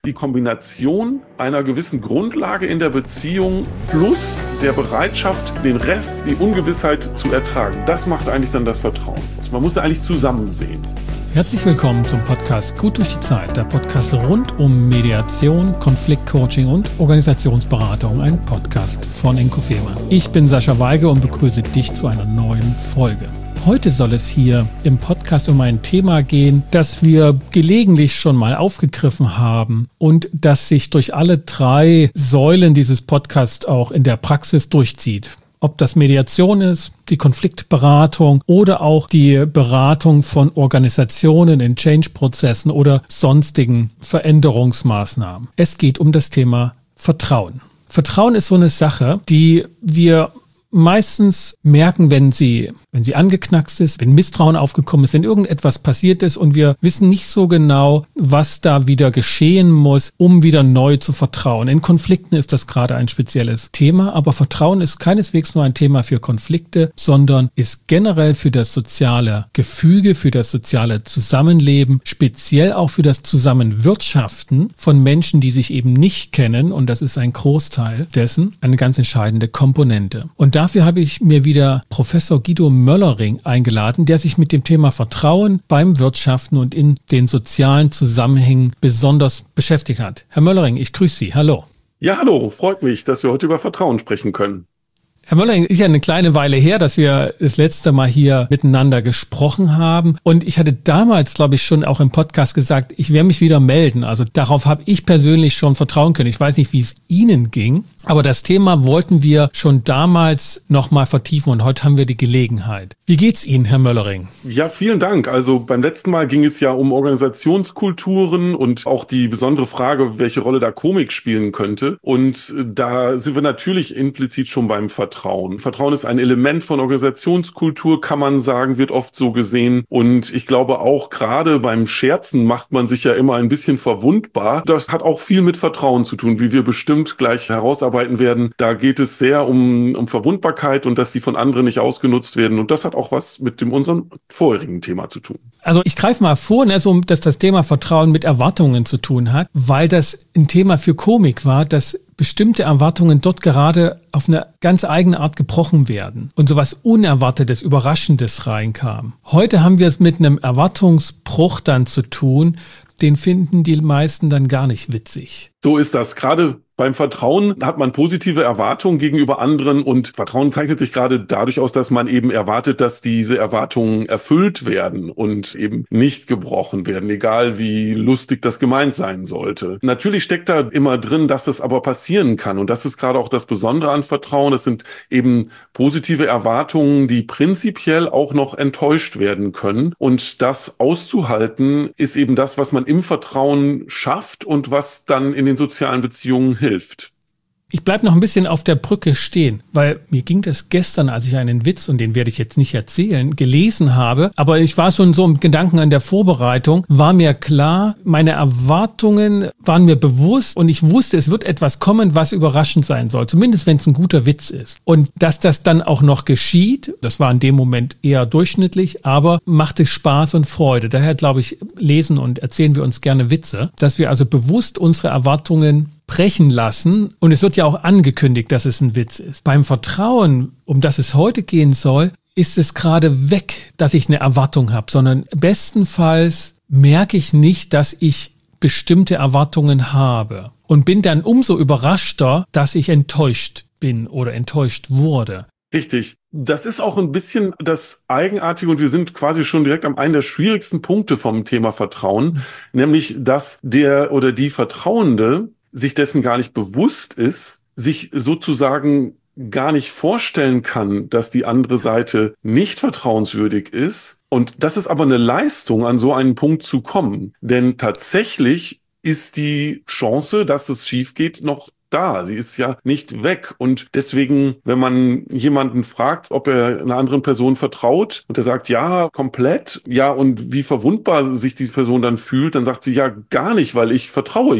Die Kombination einer gewissen Grundlage in der Beziehung plus der Bereitschaft, den Rest, die Ungewissheit zu ertragen, das macht eigentlich dann das Vertrauen. Man muss ja eigentlich zusammen sehen. Herzlich willkommen zum Podcast Gut durch die Zeit, der Podcast rund um Mediation, Konfliktcoaching und Organisationsberatung, ein Podcast von Enko Fehlmann. Ich bin Sascha Weige und begrüße dich zu einer neuen Folge. Heute soll es hier im Podcast um ein Thema gehen, das wir gelegentlich schon mal aufgegriffen haben und das sich durch alle drei Säulen dieses Podcasts auch in der Praxis durchzieht. Ob das Mediation ist, die Konfliktberatung oder auch die Beratung von Organisationen in Change-Prozessen oder sonstigen Veränderungsmaßnahmen. Es geht um das Thema Vertrauen. Vertrauen ist so eine Sache, die wir meistens merken, wenn sie angeknackst ist, wenn Misstrauen aufgekommen ist, wenn irgendetwas passiert ist und wir wissen nicht so genau, was da wieder geschehen muss, um wieder neu zu vertrauen. In Konflikten ist das gerade ein spezielles Thema, aber Vertrauen ist keineswegs nur ein Thema für Konflikte, sondern ist generell für das soziale Gefüge, für das soziale Zusammenleben, speziell auch für das Zusammenwirtschaften von Menschen, die sich eben nicht kennen, und das ist ein Großteil dessen, eine ganz entscheidende Komponente. Und dafür habe ich mir wieder Professor Guido Möllering eingeladen, der sich mit dem Thema Vertrauen beim Wirtschaften und in den sozialen Zusammenhängen besonders beschäftigt hat. Herr Möllering, ich grüße Sie. Hallo. Ja, hallo. Freut mich, dass wir heute über Vertrauen sprechen können. Herr Möllering, ist ja eine kleine Weile her, dass wir das letzte Mal hier miteinander gesprochen haben. Und ich hatte damals, glaube ich, schon auch im Podcast gesagt, ich werde mich wieder melden. Also darauf habe ich persönlich schon vertrauen können. Ich weiß nicht, wie es Ihnen ging. Aber das Thema wollten wir schon damals nochmal vertiefen und heute haben wir die Gelegenheit. Wie geht's Ihnen, Herr Möllering? Ja, vielen Dank. Also beim letzten Mal ging es ja um Organisationskulturen und auch die besondere Frage, welche Rolle da Komik spielen könnte. Und da sind wir natürlich implizit schon beim Vertrauen. Vertrauen ist ein Element von Organisationskultur, kann man sagen, wird oft so gesehen. Und ich glaube auch, gerade beim Scherzen macht man sich ja immer ein bisschen verwundbar. Das hat auch viel mit Vertrauen zu tun, wie wir bestimmt gleich herausarbeiten werden. Da geht es sehr um Verwundbarkeit und dass die von anderen nicht ausgenutzt werden. Und das hat auch was mit unserem vorherigen Thema zu tun. Also ich greife mal vor, dass das Thema Vertrauen mit Erwartungen zu tun hat, weil das ein Thema für Komik war, dass bestimmte Erwartungen dort gerade auf eine ganz eigene Art gebrochen werden und sowas Unerwartetes, Überraschendes reinkam. Heute haben wir es mit einem Erwartungsbruch dann zu tun, den finden die meisten dann gar nicht witzig. So ist das. Gerade beim Vertrauen hat man positive Erwartungen gegenüber anderen und Vertrauen zeichnet sich gerade dadurch aus, dass man eben erwartet, dass diese Erwartungen erfüllt werden und eben nicht gebrochen werden, egal wie lustig das gemeint sein sollte. Natürlich steckt da immer drin, dass es aber passieren kann und das ist gerade auch das Besondere an Vertrauen. Es sind eben positive Erwartungen, die prinzipiell auch noch enttäuscht werden können und das auszuhalten ist eben das, was man im Vertrauen schafft und was dann in den sozialen Beziehungen hilft. Ich bleibe noch ein bisschen auf der Brücke stehen, weil mir ging das gestern, als ich einen Witz, und den werde ich jetzt nicht erzählen, gelesen habe, aber ich war schon so im Gedanken an der Vorbereitung, war mir klar, meine Erwartungen waren mir bewusst und ich wusste, es wird etwas kommen, was überraschend sein soll, zumindest wenn es ein guter Witz ist. Und dass das dann auch noch geschieht, das war in dem Moment eher durchschnittlich, aber machte Spaß und Freude. Daher glaube ich, lesen und erzählen wir uns gerne Witze, dass wir also bewusst unsere Erwartungen brechen lassen. Und es wird ja auch angekündigt, dass es ein Witz ist. Beim Vertrauen, um das es heute gehen soll, ist es gerade weg, dass ich eine Erwartung habe, sondern bestenfalls merke ich nicht, dass ich bestimmte Erwartungen habe und bin dann umso überraschter, dass ich enttäuscht bin oder enttäuscht wurde. Richtig. Das ist auch ein bisschen das Eigenartige und wir sind quasi schon direkt am einen der schwierigsten Punkte vom Thema Vertrauen, nämlich dass der oder die Vertrauende sich dessen gar nicht bewusst ist, sich sozusagen gar nicht vorstellen kann, dass die andere Seite nicht vertrauenswürdig ist. Und das ist aber eine Leistung, an so einen Punkt zu kommen. Denn tatsächlich ist die Chance, dass es schief geht, noch da. Sie ist ja nicht weg. Und deswegen, wenn man jemanden fragt, ob er einer anderen Person vertraut und er sagt, ja, komplett, ja, und wie verwundbar sich diese Person dann fühlt, dann sagt sie, ja, gar nicht, weil ich vertraue ja.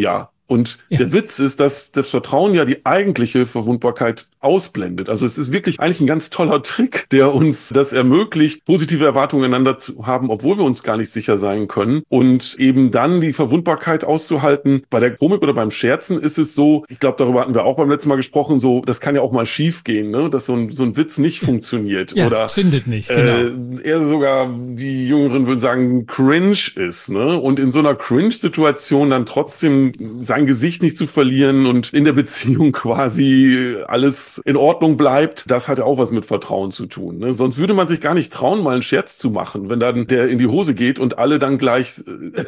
Und der Witz ist, dass das Vertrauen ja die eigentliche Verwundbarkeit ausblendet. Also es ist wirklich eigentlich ein ganz toller Trick, der uns das ermöglicht, positive Erwartungen einander zu haben, obwohl wir uns gar nicht sicher sein können. Und eben dann die Verwundbarkeit auszuhalten. Bei der Komik oder beim Scherzen ist es so, ich glaube, darüber hatten wir auch beim letzten Mal gesprochen, so, das kann ja auch mal schief gehen, ne? Dass so ein Witz nicht funktioniert. Ja, oder zündet nicht, genau. Eher sogar, die Jüngeren würden sagen, cringe ist, ne? Und in so einer Cringe-Situation dann trotzdem sein Gesicht nicht zu verlieren und in der Beziehung quasi alles in Ordnung bleibt, das hat ja auch was mit Vertrauen zu tun, ne? Sonst würde man sich gar nicht trauen, mal einen Scherz zu machen, wenn dann der in die Hose geht und alle dann gleich,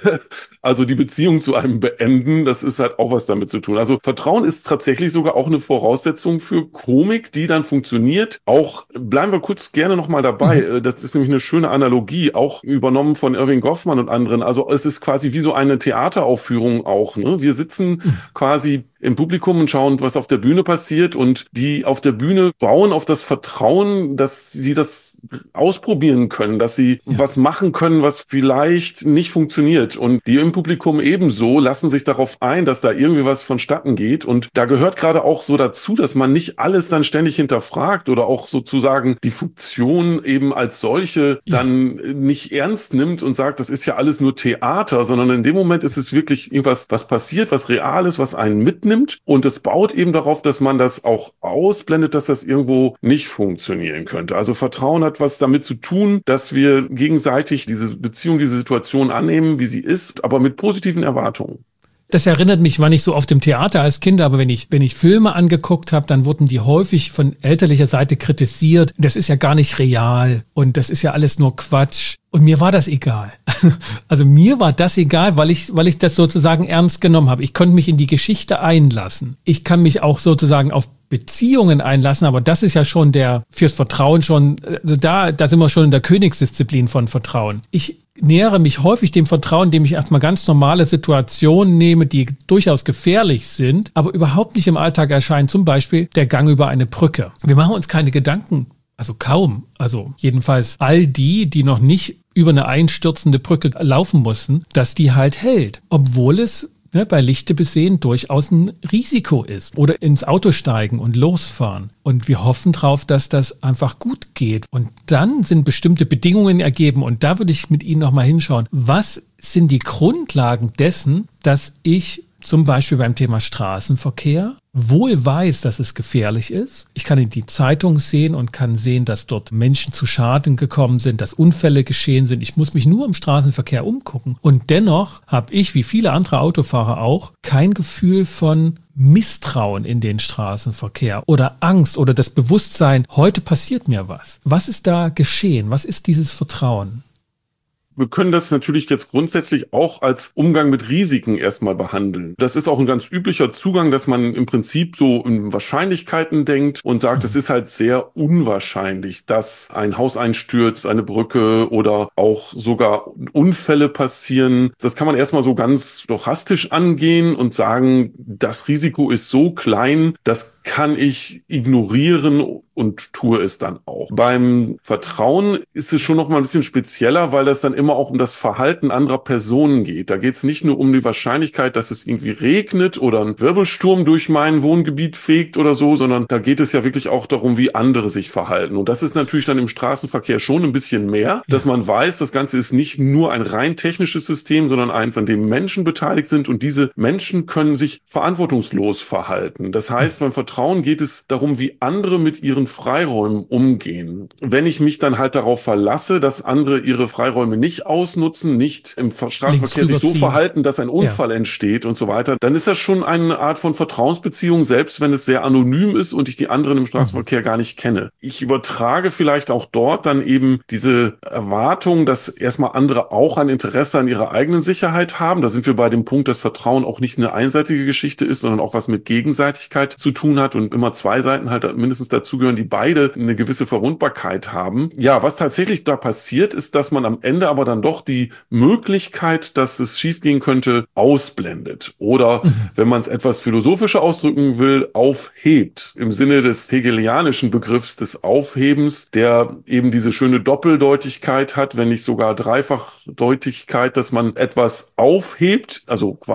also die Beziehung zu einem beenden, das ist halt auch was damit zu tun. Also Vertrauen ist tatsächlich sogar auch eine Voraussetzung für Komik, die dann funktioniert. Auch, bleiben wir kurz gerne nochmal dabei, das ist nämlich eine schöne Analogie, auch übernommen von Irving Goffman und anderen. Also es ist quasi wie so eine Theateraufführung auch, ne? Wir sitzen quasi im Publikum und schauen, was auf der Bühne passiert, und die auf der Bühne bauen auf das Vertrauen, dass sie das ausprobieren können, dass sie was machen können, was vielleicht nicht funktioniert, und die im Publikum ebenso lassen sich darauf ein, dass da irgendwie was vonstatten geht. Und da gehört gerade auch so dazu, dass man nicht alles dann ständig hinterfragt oder auch sozusagen die Funktion eben als solche dann nicht ernst nimmt und sagt, das ist ja alles nur Theater, sondern in dem Moment ist es wirklich irgendwas, was passiert, was real ist, was einen mitnimmt. Und es baut eben darauf, dass man das auch ausblendet, dass das irgendwo nicht funktionieren könnte. Also Vertrauen hat was damit zu tun, dass wir gegenseitig diese Beziehung, diese Situation annehmen, wie sie ist, aber mit positiven Erwartungen. Das erinnert mich, war nicht so oft im Theater als Kind, aber wenn ich Filme angeguckt habe, dann wurden die häufig von elterlicher Seite kritisiert. Das ist ja gar nicht real und das ist ja alles nur Quatsch. Und mir war das egal. Also mir war das egal, weil ich das sozusagen ernst genommen habe. Ich konnte mich in die Geschichte einlassen. Ich kann mich auch sozusagen auf Beziehungen einlassen, aber das ist ja schon fürs Vertrauen schon, da sind wir schon in der Königsdisziplin von Vertrauen. Ich nähere mich häufig dem Vertrauen, indem ich erstmal ganz normale Situationen nehme, die durchaus gefährlich sind, aber überhaupt nicht im Alltag erscheinen. Zum Beispiel der Gang über eine Brücke. Wir machen uns keine Gedanken, also kaum. Also jedenfalls all die noch nicht über eine einstürzende Brücke laufen mussten, dass die halt hält, obwohl es bei Lichte besehen durchaus ein Risiko ist. Oder ins Auto steigen und losfahren. Und wir hoffen drauf, dass das einfach gut geht. Und dann sind bestimmte Bedingungen ergeben. Und da würde ich mit Ihnen nochmal hinschauen. Was sind die Grundlagen dessen, dass ich zum Beispiel beim Thema Straßenverkehr wohl weiß, dass es gefährlich ist. Ich kann in die Zeitung sehen und kann sehen, dass dort Menschen zu Schaden gekommen sind, dass Unfälle geschehen sind. Ich muss mich nur im Straßenverkehr umgucken. Und dennoch habe ich, wie viele andere Autofahrer auch, kein Gefühl von Misstrauen in den Straßenverkehr oder Angst oder das Bewusstsein, heute passiert mir was. Was ist da geschehen? Was ist dieses Vertrauen? Wir können das natürlich jetzt grundsätzlich auch als Umgang mit Risiken erstmal behandeln. Das ist auch ein ganz üblicher Zugang, dass man im Prinzip so in Wahrscheinlichkeiten denkt und sagt, es ist halt sehr unwahrscheinlich, dass ein Haus einstürzt, eine Brücke oder auch sogar Unfälle passieren. Das kann man erstmal so ganz stochastisch angehen und sagen, das Risiko ist so klein, das kann ich ignorieren und tue es dann auch. Beim Vertrauen ist es schon noch mal ein bisschen spezieller, weil das dann immer auch um das Verhalten anderer Personen geht. Da geht es nicht nur um die Wahrscheinlichkeit, dass es irgendwie regnet oder ein Wirbelsturm durch mein Wohngebiet fegt oder so, sondern da geht es ja wirklich auch darum, wie andere sich verhalten. Und das ist natürlich dann im Straßenverkehr schon ein bisschen mehr, dass man weiß, das Ganze ist nicht nur ein rein technisches System, sondern eins, an dem Menschen beteiligt sind, und diese Menschen können sich verantwortungslos verhalten. Das heißt, beim Vertrauen geht es darum, wie andere mit ihren Freiräumen umgehen. Wenn ich mich dann halt darauf verlasse, dass andere ihre Freiräume nicht ausnutzen, nicht im Straßenverkehr sich so verhalten, dass ein Unfall entsteht und so weiter, dann ist das schon eine Art von Vertrauensbeziehung, selbst wenn es sehr anonym ist und ich die anderen im Straßenverkehr gar nicht kenne. Ich übertrage vielleicht auch dort dann eben diese Erwartung, dass erstmal andere auch ein Interesse an ihrer eigenen Sicherheit haben. Da sind wir bei dem Punkt, dass Vertrauen auch nicht eine einseitige Geschichte ist, sondern auch was mit Gegenseitigkeit zu tun hat und immer zwei Seiten halt mindestens dazugehören, die beide eine gewisse Verwundbarkeit haben. Ja, was tatsächlich da passiert, ist, dass man am Ende aber dann doch die Möglichkeit, dass es schiefgehen könnte, ausblendet. Oder, wenn man es etwas philosophischer ausdrücken will, aufhebt. Im Sinne des hegelianischen Begriffs des Aufhebens, der eben diese schöne Doppeldeutigkeit hat, wenn nicht sogar Dreifachdeutigkeit, dass man etwas aufhebt, also quasi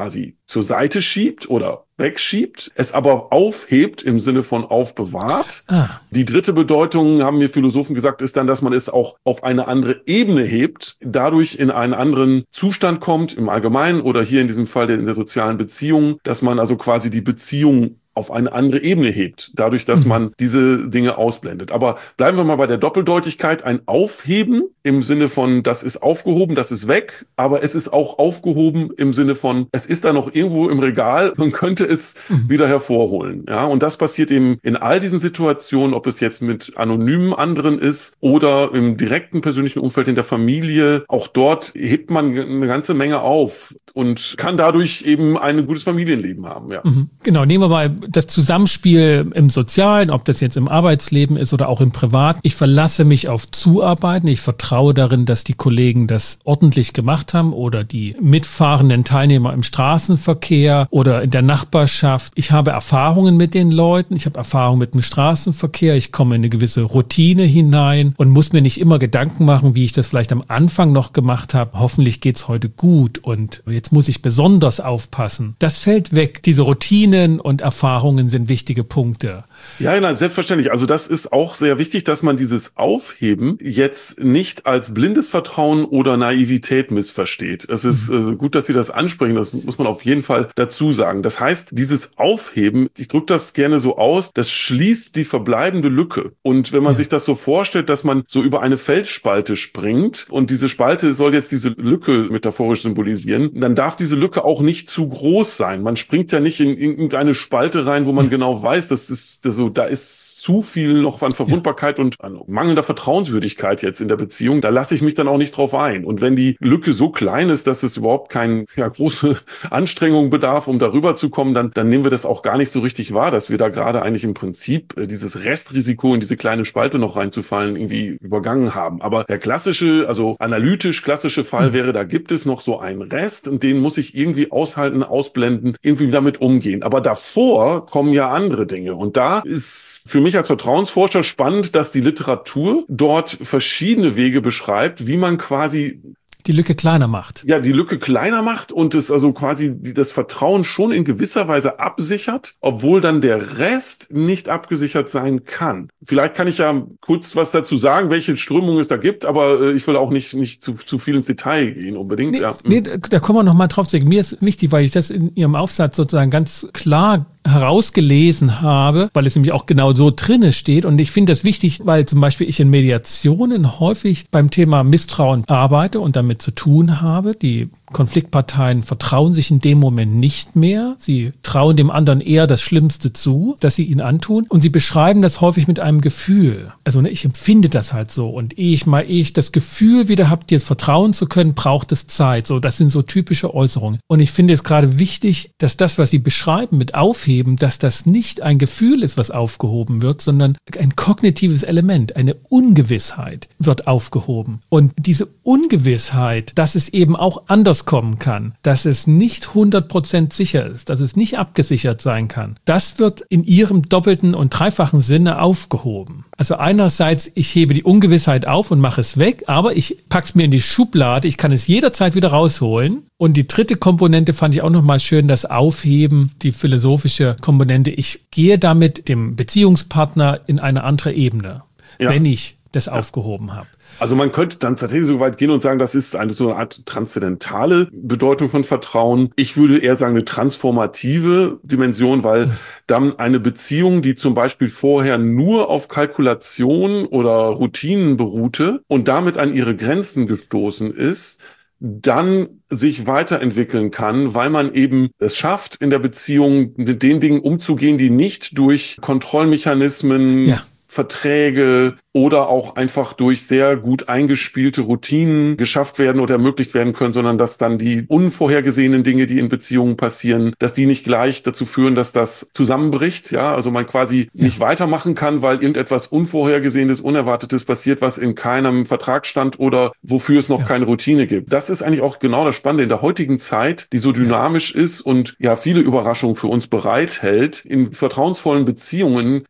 zur Seite schiebt oder wegschiebt, es aber aufhebt im Sinne von aufbewahrt. Die dritte Bedeutung, haben mir Philosophen gesagt, ist dann, dass man es auch auf eine andere Ebene hebt, dadurch in einen anderen Zustand kommt, im Allgemeinen oder hier in diesem Fall in der sozialen Beziehung, dass man also quasi die Beziehung auf eine andere Ebene hebt, dadurch, dass man diese Dinge ausblendet. Aber bleiben wir mal bei der Doppeldeutigkeit. Ein Aufheben im Sinne von, das ist aufgehoben, das ist weg, aber es ist auch aufgehoben im Sinne von, es ist da noch irgendwo im Regal, man könnte es wieder hervorholen. Ja, und das passiert eben in all diesen Situationen, ob es jetzt mit anonymen anderen ist oder im direkten persönlichen Umfeld in der Familie. Auch dort hebt man eine ganze Menge auf und kann dadurch eben ein gutes Familienleben haben. Ja. Genau, nehmen wir mal das Zusammenspiel im Sozialen, ob das jetzt im Arbeitsleben ist oder auch im Privaten. Ich verlasse mich auf Zuarbeiten. Ich vertraue darin, dass die Kollegen das ordentlich gemacht haben oder die mitfahrenden Teilnehmer im Straßenverkehr oder in der Nachbarschaft. Ich habe Erfahrungen mit den Leuten. Ich habe Erfahrungen mit dem Straßenverkehr. Ich komme in eine gewisse Routine hinein und muss mir nicht immer Gedanken machen, wie ich das vielleicht am Anfang noch gemacht habe. Hoffentlich geht's heute gut und jetzt muss ich besonders aufpassen. Das fällt weg. Diese Routinen und Erfahrungen sind wichtige Punkte. Ja, nein, selbstverständlich. Also das ist auch sehr wichtig, dass man dieses Aufheben jetzt nicht als blindes Vertrauen oder Naivität missversteht. Es ist gut, dass Sie das ansprechen. Das muss man auf jeden Fall dazu sagen. Das heißt, dieses Aufheben, ich drücke das gerne so aus, das schließt die verbleibende Lücke. Und wenn man sich das so vorstellt, dass man so über eine Felsspalte springt und diese Spalte soll jetzt diese Lücke metaphorisch symbolisieren, dann darf diese Lücke auch nicht zu groß sein. Man springt ja nicht in irgendeine Spalte rein, wo man genau weiß, da ist zu viel noch an Verwundbarkeit und an mangelnder Vertrauenswürdigkeit jetzt in der Beziehung. Da lasse ich mich dann auch nicht drauf ein. Und wenn die Lücke so klein ist, dass es überhaupt keine große Anstrengung bedarf, um darüber zu kommen, dann nehmen wir das auch gar nicht so richtig wahr, dass wir da gerade eigentlich im Prinzip dieses Restrisiko in diese kleine Spalte noch reinzufallen irgendwie übergangen haben. Aber der klassische, also analytisch klassische Fall wäre, da gibt es noch so einen Rest und den muss ich irgendwie aushalten, ausblenden, irgendwie damit umgehen. Aber davor kommen ja andere Dinge. Und da ist für mich als Vertrauensforscher spannend, dass die Literatur dort verschiedene Wege beschreibt, wie man quasi die Lücke kleiner macht. Ja, die Lücke kleiner macht und es also quasi das Vertrauen schon in gewisser Weise absichert, obwohl dann der Rest nicht abgesichert sein kann. Vielleicht kann ich ja kurz was dazu sagen, welche Strömungen es da gibt, aber ich will auch nicht zu viel ins Detail gehen unbedingt. Nee, da kommen wir noch mal drauf zurück. Mir ist wichtig, weil ich das in Ihrem Aufsatz sozusagen ganz klar herausgelesen habe, weil es nämlich auch genau so drinne steht. Und ich finde das wichtig, weil zum Beispiel ich in Mediationen häufig beim Thema Misstrauen arbeite und damit zu tun habe. Die Konfliktparteien vertrauen sich in dem Moment nicht mehr. Sie trauen dem anderen eher das Schlimmste zu, dass sie ihn antun. Und sie beschreiben das häufig mit einem Gefühl. Also ich empfinde das halt so. Und ehe ich das Gefühl wieder habe, dir vertrauen zu können, braucht es Zeit. So, das sind so typische Äußerungen. Und ich finde es gerade wichtig, dass das, was Sie beschreiben mit Aufheben, dass das nicht ein Gefühl ist, was aufgehoben wird, sondern ein kognitives Element, eine Ungewissheit wird aufgehoben. Und diese Ungewissheit, dass es eben auch anders kommen kann, dass es nicht 100% sicher ist, dass es nicht abgesichert sein kann, das wird in Ihrem doppelten und dreifachen Sinne aufgehoben. Also einerseits, ich hebe die Ungewissheit auf und mache es weg, aber ich packe es mir in die Schublade, ich kann es jederzeit wieder rausholen. Und die dritte Komponente fand ich auch nochmal schön, das Aufheben, die philosophische Komponente. Ich gehe damit dem Beziehungspartner in eine andere Ebene, wenn ich das aufgehoben habe. Also man könnte dann tatsächlich so weit gehen und sagen, das ist so eine Art transzendentale Bedeutung von Vertrauen. Ich würde eher sagen, eine transformative Dimension, weil dann eine Beziehung, die zum Beispiel vorher nur auf Kalkulation oder Routinen beruhte und damit an ihre Grenzen gestoßen ist, dann sich weiterentwickeln kann, weil man eben es schafft, in der Beziehung mit den Dingen umzugehen, die nicht durch Kontrollmechanismen, Verträge oder auch einfach durch sehr gut eingespielte Routinen geschafft werden oder ermöglicht werden können, sondern dass dann die unvorhergesehenen Dinge, die in Beziehungen passieren, dass die nicht gleich dazu führen, dass das zusammenbricht, also man quasi nicht weitermachen kann, weil irgendetwas Unvorhergesehenes, Unerwartetes passiert, was in keinem Vertrag stand oder wofür es noch keine Routine gibt. Das ist eigentlich auch genau das Spannende in der heutigen Zeit, die so dynamisch ist und viele Überraschungen für uns bereithält. In vertrauensvollen Beziehungen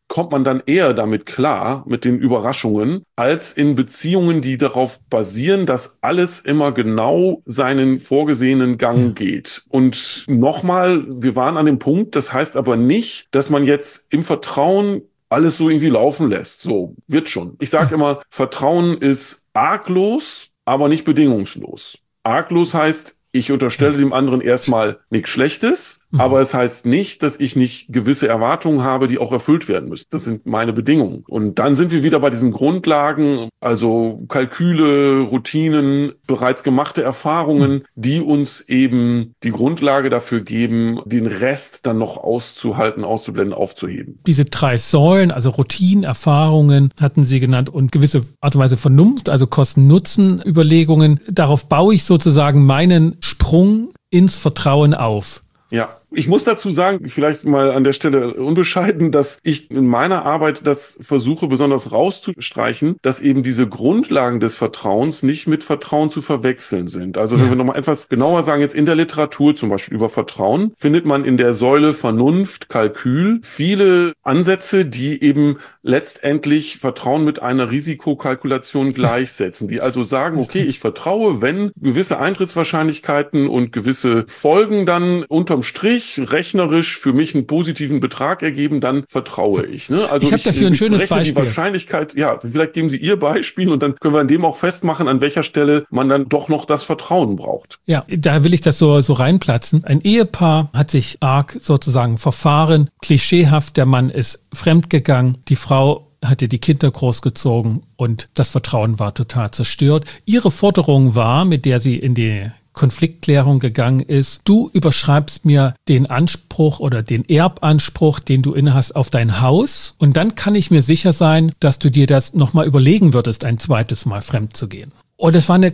kommt man dann eher damit klar, mit den Überraschungen, als in Beziehungen, die darauf basieren, dass alles immer genau seinen vorgesehenen Gang geht. Und nochmal, wir waren an dem Punkt, das heißt aber nicht, dass man jetzt im Vertrauen alles so irgendwie laufen lässt. So, wird schon. Ich sage immer, Vertrauen ist arglos, aber nicht bedingungslos. Arglos heißt, ich unterstelle dem anderen erstmal nichts Schlechtes, aber es heißt nicht, dass ich nicht gewisse Erwartungen habe, die auch erfüllt werden müssen. Das sind meine Bedingungen. Und dann sind wir wieder bei diesen Grundlagen, also Kalküle, Routinen, bereits gemachte Erfahrungen, die uns eben die Grundlage dafür geben, den Rest dann noch auszuhalten, auszublenden, aufzuheben. Diese 3 Säulen, also Routinen, Erfahrungen, hatten Sie genannt, und gewisse Art und Weise Vernunft, also Kosten-Nutzen-Überlegungen. Darauf baue ich sozusagen meinen Sprung ins Vertrauen auf. Ja, ich muss dazu sagen, vielleicht mal an der Stelle unbescheiden, dass ich in meiner Arbeit das versuche besonders rauszustreichen, dass eben diese Grundlagen des Vertrauens nicht mit Vertrauen zu verwechseln sind. Also wenn wir nochmal etwas genauer sagen, jetzt in der Literatur zum Beispiel über Vertrauen, findet man in der Säule Vernunft, Kalkül viele Ansätze, die eben letztendlich Vertrauen mit einer Risikokalkulation gleichsetzen, die also sagen, okay, ich vertraue, wenn gewisse Eintrittswahrscheinlichkeiten und gewisse Folgen dann unterm Strich rechnerisch für mich einen positiven Betrag ergeben, dann vertraue ich. Ne? Also ich habe dafür ein schönes Beispiel. Die Wahrscheinlichkeit, ja, vielleicht geben Sie Ihr Beispiel und dann können wir an dem auch festmachen, an welcher Stelle man dann doch noch das Vertrauen braucht. Ja, da will ich das so reinplatzen. Ein Ehepaar hat sich arg sozusagen verfahren, klischeehaft, der Mann ist fremdgegangen, die Frau hatte die Kinder großgezogen und das Vertrauen war total zerstört. Ihre Forderung war, mit der sie in die Konfliktklärung gegangen ist, du überschreibst mir den Anspruch oder den Erbanspruch, den du innehast, auf dein Haus, und dann kann ich mir sicher sein, dass du dir das nochmal überlegen würdest, ein zweites Mal fremd zu gehen. Und es war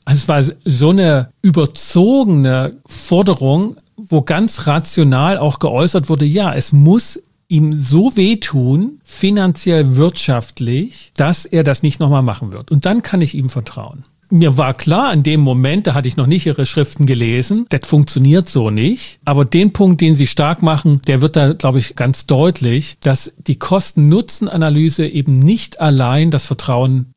so eine überzogene Forderung, wo ganz rational auch geäußert wurde, ja, es muss ihm so wehtun, finanziell, wirtschaftlich, dass er das nicht nochmal machen wird. Und dann kann ich ihm vertrauen. Mir war klar, in dem Moment, da hatte ich noch nicht Ihre Schriften gelesen, das funktioniert so nicht. Aber den Punkt, den Sie stark machen, der wird da, glaube ich, ganz deutlich, dass die Kosten-Nutzen-Analyse eben nicht allein das Vertrauen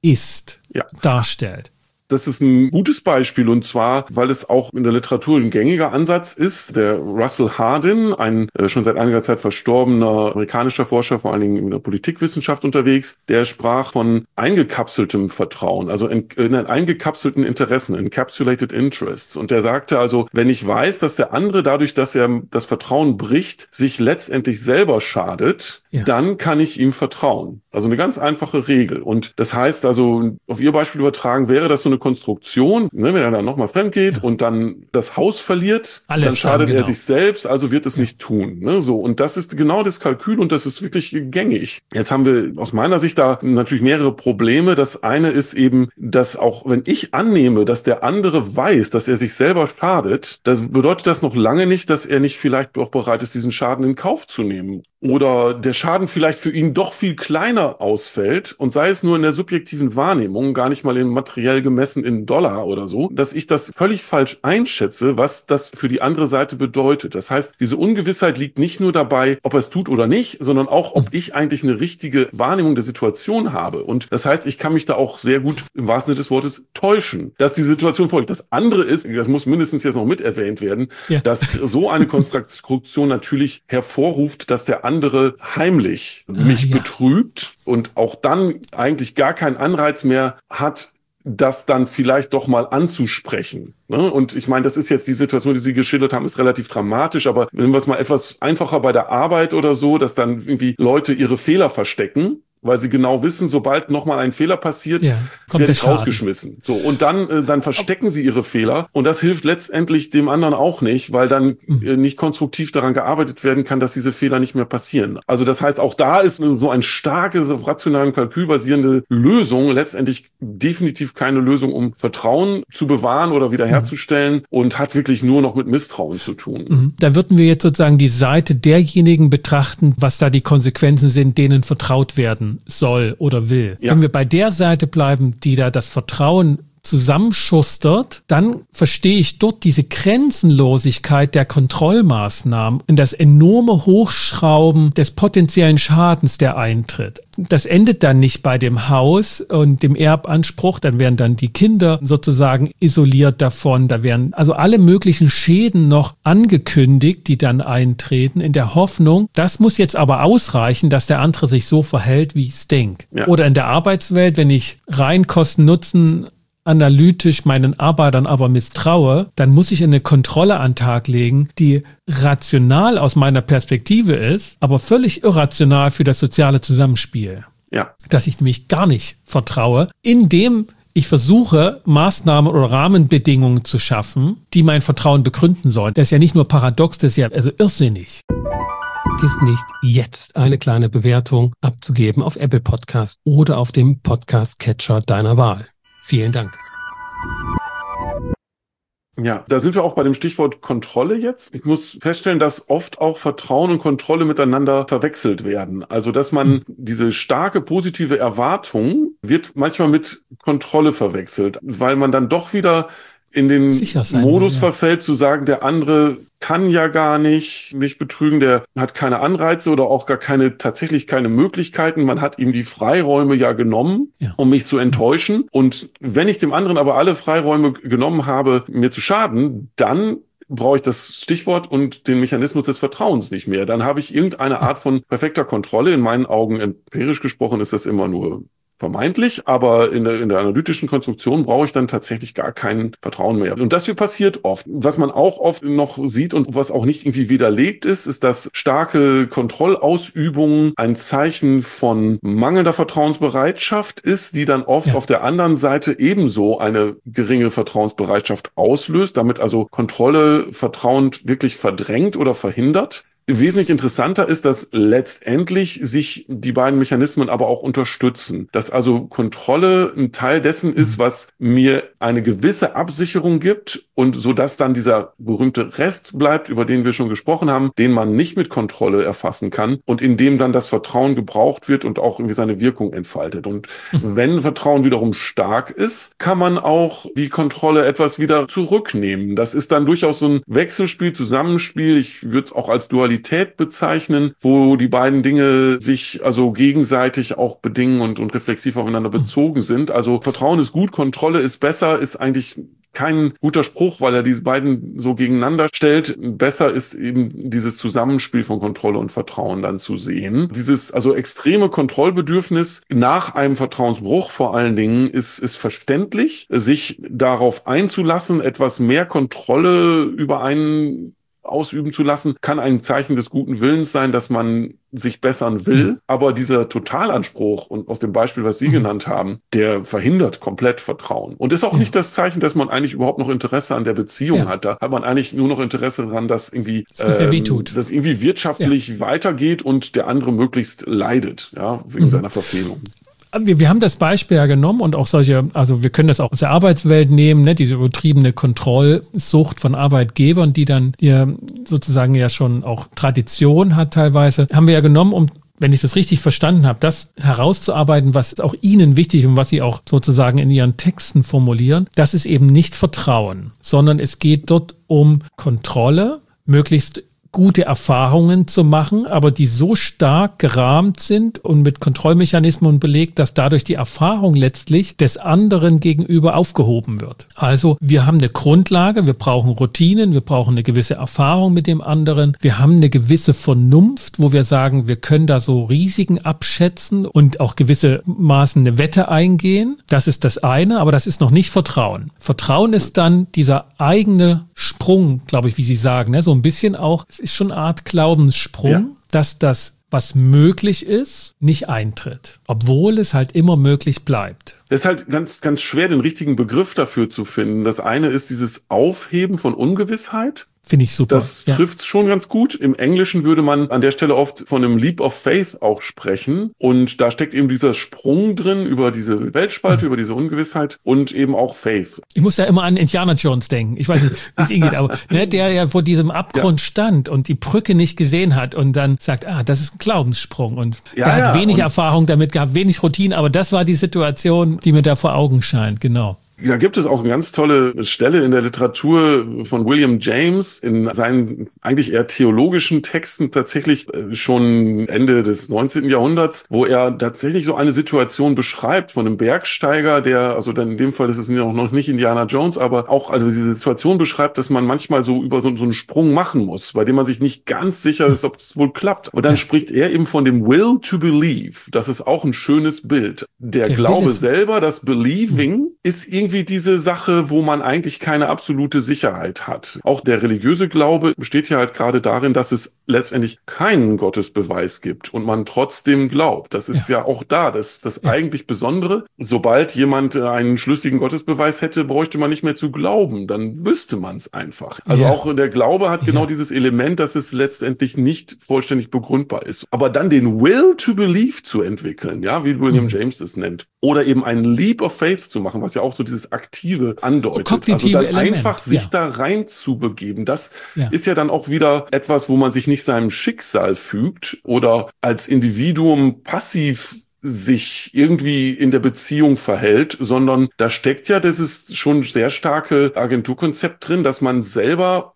darstellt. Das ist ein gutes Beispiel, und zwar, weil es auch in der Literatur ein gängiger Ansatz ist. Der Russell Hardin, ein schon seit einiger Zeit verstorbener amerikanischer Forscher, vor allen Dingen in der Politikwissenschaft unterwegs, der sprach von eingekapseltem Vertrauen, also in eingekapselten Interessen, encapsulated interests. Und der sagte also, wenn ich weiß, dass der andere dadurch, dass er das Vertrauen bricht, sich letztendlich selber schadet, dann kann ich ihm vertrauen. Also eine ganz einfache Regel. Und das heißt also, auf Ihr Beispiel übertragen, wäre das so eine Konstruktion, ne, wenn er dann nochmal fremd geht und dann das Haus verliert, dann schadet er sich selbst, also wird es nicht tun. Ne, so. Und das ist genau das Kalkül, und das ist wirklich gängig. Jetzt haben wir aus meiner Sicht da natürlich mehrere Probleme. Das eine ist eben, dass auch wenn ich annehme, dass der andere weiß, dass er sich selber schadet, das bedeutet das noch lange nicht, dass er nicht vielleicht auch bereit ist, diesen Schaden in Kauf zu nehmen. Oder der Schaden vielleicht für ihn doch viel kleiner ausfällt, und sei es nur in der subjektiven Wahrnehmung, gar nicht mal in materiell gemessen in Dollar oder so, dass ich das völlig falsch einschätze, was das für die andere Seite bedeutet. Das heißt, diese Ungewissheit liegt nicht nur dabei, ob er es tut oder nicht, sondern auch, ob ich eigentlich eine richtige Wahrnehmung der Situation habe. Und das heißt, ich kann mich da auch sehr gut im wahrsten Sinne des Wortes täuschen, dass die Situation folgt. Das andere ist, das muss mindestens jetzt noch mit erwähnt werden, dass so eine Konstruktion natürlich hervorruft, dass der andere heimlich mich betrügt und auch dann eigentlich gar keinen Anreiz mehr hat, das dann vielleicht doch mal anzusprechen. Ne? Und ich meine, das ist jetzt die Situation, die Sie geschildert haben, ist relativ dramatisch, aber nehmen wir es mal etwas einfacher bei der Arbeit oder so, dass dann irgendwie Leute ihre Fehler verstecken, weil sie genau wissen, sobald nochmal ein Fehler passiert, werde ich rausgeschmissen. So, und dann verstecken sie ihre Fehler, und das hilft letztendlich dem anderen auch nicht, weil dann nicht konstruktiv daran gearbeitet werden kann, dass diese Fehler nicht mehr passieren. Also das heißt, auch da ist so ein starkes, auf rationalen Kalkül basierende Lösung letztendlich definitiv keine Lösung, um Vertrauen zu bewahren oder wiederherzustellen, und hat wirklich nur noch mit Misstrauen zu tun. Da würden wir jetzt sozusagen die Seite derjenigen betrachten, was da die Konsequenzen sind, denen vertraut werden soll oder will. Wenn wir bei der Seite bleiben, die da das Vertrauen zusammenschustert, dann verstehe ich dort diese Grenzenlosigkeit der Kontrollmaßnahmen und das enorme Hochschrauben des potenziellen Schadens, der eintritt. Das endet dann nicht bei dem Haus und dem Erbanspruch, dann werden dann die Kinder sozusagen isoliert davon, da werden also alle möglichen Schäden noch angekündigt, die dann eintreten, in der Hoffnung, das muss jetzt aber ausreichen, dass der andere sich so verhält, wie ich es denke. Ja. Oder in der Arbeitswelt, wenn ich rein Kosten-Nutzen analytisch meinen Arbeitern aber misstraue, dann muss ich eine Kontrolle an den Tag legen, die rational aus meiner Perspektive ist, aber völlig irrational für das soziale Zusammenspiel. Ja. Dass ich nämlich gar nicht vertraue, indem ich versuche, Maßnahmen oder Rahmenbedingungen zu schaffen, die mein Vertrauen begründen sollen. Das ist ja nicht nur paradox, das ist ja also irrsinnig. Vergiss nicht, jetzt eine kleine Bewertung abzugeben auf Apple Podcast oder auf dem Podcast-Catcher deiner Wahl. Vielen Dank. Ja, da sind wir auch bei dem Stichwort Kontrolle jetzt. Ich muss feststellen, dass oft auch Vertrauen und Kontrolle miteinander verwechselt werden. Also, dass man diese starke positive Erwartung wird manchmal mit Kontrolle verwechselt, weil man dann doch wieder in den Modus verfällt, zu sagen, der andere kann ja gar nicht mich betrügen, der hat keine Anreize oder auch tatsächlich keine Möglichkeiten. Man hat ihm die Freiräume ja genommen, um mich zu enttäuschen. Und wenn ich dem anderen aber alle Freiräume genommen habe, mir zu schaden, dann brauche ich das Stichwort und den Mechanismus des Vertrauens nicht mehr. Dann habe ich irgendeine Art von perfekter Kontrolle. In meinen Augen, empirisch gesprochen, ist das immer nur vermeintlich, aber in der analytischen Konstruktion brauche ich dann tatsächlich gar kein Vertrauen mehr. Und das passiert oft. Was man auch oft noch sieht und was auch nicht irgendwie widerlegt ist, dass starke Kontrollausübung ein Zeichen von mangelnder Vertrauensbereitschaft ist, die dann oft auf der anderen Seite ebenso eine geringe Vertrauensbereitschaft auslöst, damit also Kontrolle Vertrauen wirklich verdrängt oder verhindert. Wesentlich interessanter ist, dass letztendlich sich die beiden Mechanismen aber auch unterstützen. Dass also Kontrolle ein Teil dessen ist, was mir eine gewisse Absicherung gibt und so dass dann dieser berühmte Rest bleibt, über den wir schon gesprochen haben, den man nicht mit Kontrolle erfassen kann und in dem dann das Vertrauen gebraucht wird und auch irgendwie seine Wirkung entfaltet. Und wenn Vertrauen wiederum stark ist, kann man auch die Kontrolle etwas wieder zurücknehmen. Das ist dann durchaus so ein Wechselspiel, Zusammenspiel. Ich würde es auch als Dualität bezeichnen, wo die beiden Dinge sich also gegenseitig auch bedingen und reflexiv aufeinander bezogen sind. Also Vertrauen ist gut, Kontrolle ist besser, ist eigentlich kein guter Spruch, weil er diese beiden so gegeneinander stellt. Besser ist eben dieses Zusammenspiel von Kontrolle und Vertrauen dann zu sehen. Dieses also extreme Kontrollbedürfnis nach einem Vertrauensbruch vor allen Dingen ist verständlich, sich darauf einzulassen, etwas mehr Kontrolle über einen ausüben zu lassen, kann ein Zeichen des guten Willens sein, dass man sich bessern will. Aber dieser Totalanspruch und aus dem Beispiel, was Sie genannt haben, der verhindert komplett Vertrauen. Und ist auch nicht das Zeichen, dass man eigentlich überhaupt noch Interesse an der Beziehung hat. Da hat man eigentlich nur noch Interesse daran, dass irgendwie, dass irgendwie wirtschaftlich weitergeht und der andere möglichst leidet, wegen seiner Verfehlung. Wir haben das Beispiel ja genommen und auch solche, also wir können das auch aus der Arbeitswelt nehmen, ne, diese übertriebene Kontrollsucht von Arbeitgebern, die dann hier sozusagen ja schon auch Tradition hat teilweise, haben wir ja genommen, um, wenn ich das richtig verstanden habe, das herauszuarbeiten, was auch Ihnen wichtig ist und was Sie auch sozusagen in Ihren Texten formulieren. Das ist eben nicht Vertrauen, sondern es geht dort um Kontrolle, möglichst gute Erfahrungen zu machen, aber die so stark gerahmt sind und mit Kontrollmechanismen belegt, dass dadurch die Erfahrung letztlich des anderen gegenüber aufgehoben wird. Also wir haben eine Grundlage, wir brauchen Routinen, wir brauchen eine gewisse Erfahrung mit dem anderen, wir haben eine gewisse Vernunft, wo wir sagen, wir können da so Risiken abschätzen und auch gewisse Maßen eine Wette eingehen. Das ist das eine, aber das ist noch nicht Vertrauen. Vertrauen ist dann dieser eigene Sprung, glaube ich, wie Sie sagen, ne? So ein bisschen auch, es ist schon eine Art Glaubenssprung, dass das, was möglich ist, nicht eintritt, obwohl es halt immer möglich bleibt. Es ist halt ganz, ganz schwer, den richtigen Begriff dafür zu finden. Das eine ist dieses Aufheben von Ungewissheit. Finde ich super. Das trifft es schon ganz gut. Im Englischen würde man an der Stelle oft von einem Leap of Faith auch sprechen. Und da steckt eben dieser Sprung drin über diese Weltspalte, über diese Ungewissheit und eben auch Faith. Ich muss ja immer an Indiana Jones denken. Ich weiß nicht, wie es Ihnen geht, aber ne, der ja vor diesem Abgrund stand und die Brücke nicht gesehen hat und dann sagt, das ist ein Glaubenssprung. Und er hat wenig Erfahrung damit gehabt, wenig Routine, aber das war die Situation, die mir da vor Augen scheint, genau. Da gibt es auch eine ganz tolle Stelle in der Literatur von William James in seinen eigentlich eher theologischen Texten, tatsächlich schon Ende des 19. Jahrhunderts, wo er tatsächlich so eine Situation beschreibt von einem Bergsteiger, der, also dann in dem Fall ist es noch nicht Indiana Jones, aber auch also diese Situation beschreibt, dass man manchmal so über so einen Sprung machen muss, bei dem man sich nicht ganz sicher ist, ob es wohl klappt. Und dann spricht er eben von dem Will to Believe. Das ist auch ein schönes Bild. Der Glaube selber, das Believing, ist irgendwie diese Sache, wo man eigentlich keine absolute Sicherheit hat. Auch der religiöse Glaube besteht ja halt gerade darin, dass es letztendlich keinen Gottesbeweis gibt und man trotzdem glaubt. Das ist ja auch da, das eigentlich Besondere. Sobald jemand einen schlüssigen Gottesbeweis hätte, bräuchte man nicht mehr zu glauben. Dann wüsste man es einfach. Also auch der Glaube hat genau dieses Element, dass es letztendlich nicht vollständig begründbar ist. Aber dann den Will to Believe zu entwickeln, ja, wie William James es nennt, oder eben einen Leap of Faith zu machen, was ja auch so dieses Aktive andeutet. Kognitive also dann Element. einfach sich da rein zu begeben. Das ist ja dann auch wieder etwas, wo man sich nicht seinem Schicksal fügt oder als Individuum passiv sich irgendwie in der Beziehung verhält, sondern da steckt ja dieses schon sehr starke Agenturkonzept drin, dass man selber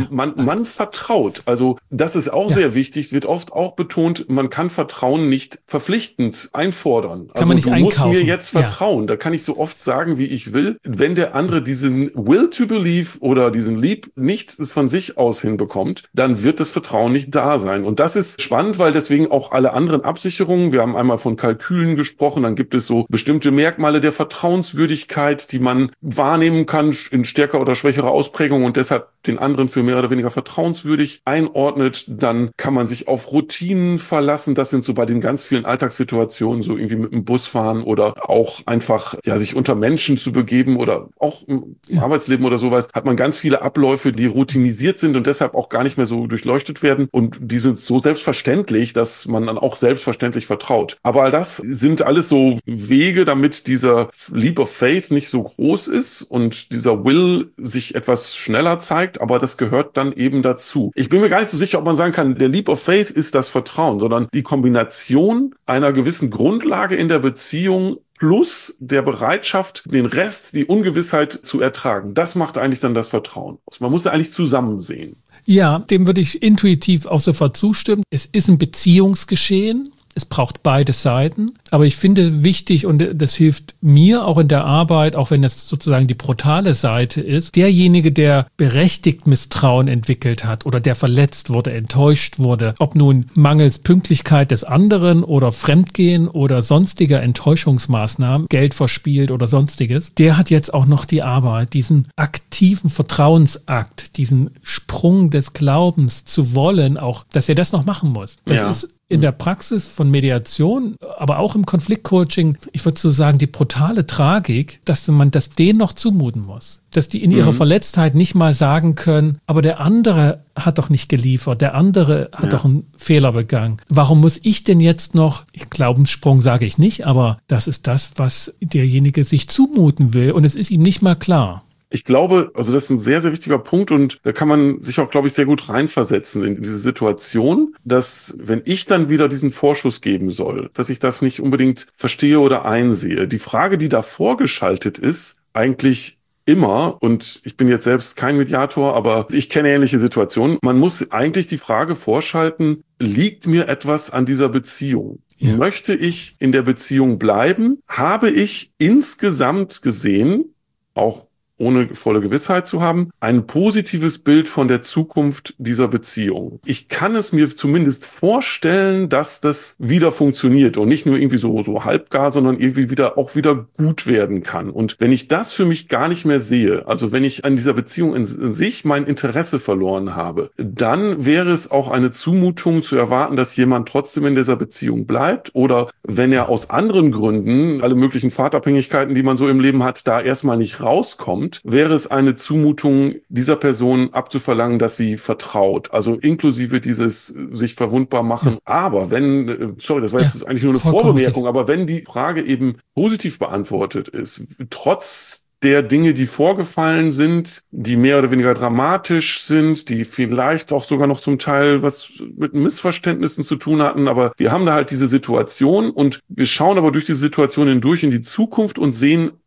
man vertraut. Also das ist auch sehr wichtig, wird oft auch betont, man kann Vertrauen nicht verpflichtend einfordern. Kann man nicht du einkaufen. musst mir jetzt vertrauen. Da kann ich so oft sagen, wie ich will. Wenn der andere diesen Will to Believe oder diesen Leap nicht von sich aus hinbekommt, dann wird das Vertrauen nicht da sein. Und das ist spannend, weil deswegen auch alle anderen Absicherungen, wir haben einmal von Kalkülen gesprochen, dann gibt es so bestimmte Merkmale der Vertrauenswürdigkeit, die man wahrnehmen kann in stärker oder schwächerer Ausprägung und deshalb den anderen für mehr oder weniger vertrauenswürdig einordnet, dann kann man sich auf Routinen verlassen. Das sind so bei den ganz vielen Alltagssituationen, so irgendwie mit dem Bus fahren oder auch einfach sich unter Menschen zu begeben oder auch im Arbeitsleben oder sowas, hat man ganz viele Abläufe, die routinisiert sind und deshalb auch gar nicht mehr so durchleuchtet werden und die sind so selbstverständlich, dass man dann auch selbstverständlich vertraut. Aber all das sind alles so Wege, damit dieser Leap of Faith nicht so groß ist und dieser Will sich etwas schneller zeigt, aber das gehört dann eben dazu. Ich bin mir gar nicht so sicher, ob man sagen kann, der Leap of Faith ist das Vertrauen, sondern die Kombination einer gewissen Grundlage in der Beziehung plus der Bereitschaft, den Rest, die Ungewissheit zu ertragen. Das macht eigentlich dann das Vertrauen aus. Man muss ja eigentlich zusammen sehen. Ja, dem würde ich intuitiv auch sofort zustimmen. Es ist ein Beziehungsgeschehen. Es braucht beide Seiten, aber ich finde wichtig und das hilft mir auch in der Arbeit, auch wenn das sozusagen die brutale Seite ist, derjenige, der berechtigt Misstrauen entwickelt hat oder der verletzt wurde, enttäuscht wurde, ob nun mangels Pünktlichkeit des anderen oder Fremdgehen oder sonstiger Enttäuschungsmaßnahmen, Geld verspielt oder sonstiges, der hat jetzt auch noch die Arbeit, diesen aktiven Vertrauensakt, diesen Sprung des Glaubens zu wollen, auch, dass er das noch machen muss. Das ist in der Praxis von Mediation, aber auch im Konfliktcoaching, ich würde so sagen, die brutale Tragik, dass man das denen noch zumuten muss. Dass die in ihrer Verletztheit nicht mal sagen können, aber der andere hat doch nicht geliefert, der andere hat doch einen Fehler begangen. Warum muss ich denn jetzt noch, Glaubenssprung sage ich nicht, aber das ist das, was derjenige sich zumuten will und es ist ihm nicht mal klar. Ich glaube, also das ist ein sehr, sehr wichtiger Punkt und da kann man sich auch, glaube ich, sehr gut reinversetzen in diese Situation, dass wenn ich dann wieder diesen Vorschuss geben soll, dass ich das nicht unbedingt verstehe oder einsehe. Die Frage, die da vorgeschaltet ist, eigentlich immer, und ich bin jetzt selbst kein Mediator, aber ich kenne ähnliche Situationen, man muss eigentlich die Frage vorschalten, liegt mir etwas an dieser Beziehung? Ja. Möchte ich in der Beziehung bleiben? Habe ich insgesamt gesehen, auch ohne volle Gewissheit zu haben, ein positives Bild von der Zukunft dieser Beziehung. Ich kann es mir zumindest vorstellen, dass das wieder funktioniert und nicht nur irgendwie so halbgar, sondern irgendwie wieder gut werden kann. Und wenn ich das für mich gar nicht mehr sehe, also wenn ich an dieser Beziehung in sich mein Interesse verloren habe, dann wäre es auch eine Zumutung zu erwarten, dass jemand trotzdem in dieser Beziehung bleibt oder wenn er aus anderen Gründen, alle möglichen Fahrtabhängigkeiten, die man so im Leben hat, da erstmal nicht rauskommt, wäre es eine Zumutung, dieser Person abzuverlangen, dass sie vertraut. Also inklusive dieses sich verwundbar machen. Aber wenn, das war jetzt eigentlich nur eine Vorbemerkung, aber wenn die Frage eben positiv beantwortet ist, trotz der Dinge, die vorgefallen sind, die mehr oder weniger dramatisch sind, die vielleicht auch sogar noch zum Teil was mit Missverständnissen zu tun hatten. Aber wir haben da halt diese Situation und wir schauen aber durch diese Situation hindurch in die Zukunft und sehen